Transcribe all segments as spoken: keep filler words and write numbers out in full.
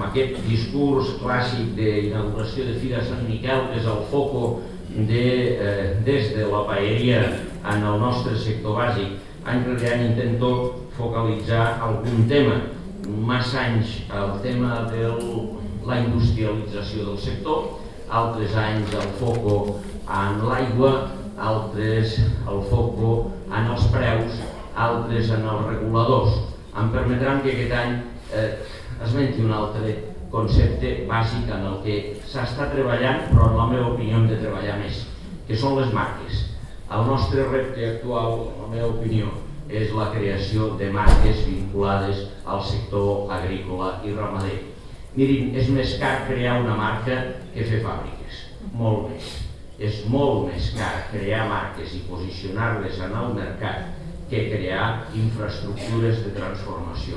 aquest discurs clàssic d'inauguració de Fira Sant Miquel, que és el foco de, eh, des de la paeria en el nostre sector bàsic. Any rere any intento focalitzar algun tema. Massa anys el tema de la industrialització del sector, altres anys el foco en l'aigua, altres el foco en els preus, altres en els reguladors. Em permetran que aquest any eh, esmenti un altre concepte bàsic en el que s'està treballant, però en la meva opinió hem de treballar més, que són les marques. El nostre repte actual, en la meva opinió, és la creació de marques vinculades al sector agrícola i ramader. Mirin, és més car crear una marca que fer fàbriques, molt més. És molt més car crear marques i posicionar-les en el mercat que crear infraestructures de transformació.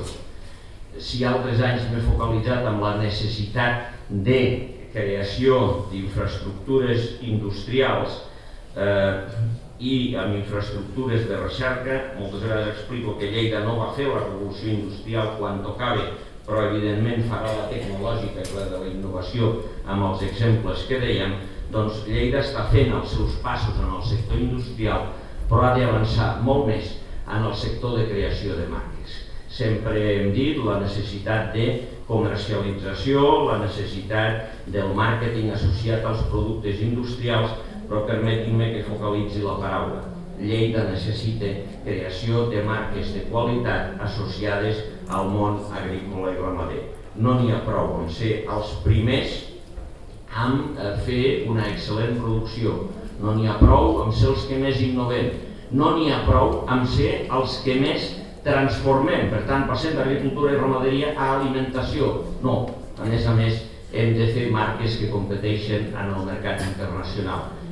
Si altres anys m'he focalitzat en la necessitat de creació d'infraestructures industrials eh, i amb infraestructures de recerca, moltes vegades explico que Lleida no va fer la revolució industrial quan tocava, però evidentment farà la tecnològica i la de la innovació amb els exemples que dèiem, doncs Lleida està fent els seus passos en el sector industrial, però ha d'avançar molt més en el sector de creació de marques. Sempre hem dit la necessitat de comercialització, la necessitat del màrqueting associat als productes industrials, però permetin-me que focalitzi la paraula. Lleida necessita creació de marques de qualitat associades al món agrícola i ramader. No n'hi ha prou en ser els primers en fer una excel·lent producció, no n'hi ha prou en ser els que més innovem, no n'hi ha prou en ser els que més transformem, per tant passem d'agricultura i ramaderia a alimentació. No, a més a més hem de fer marques que competeixen en el mercat internacional.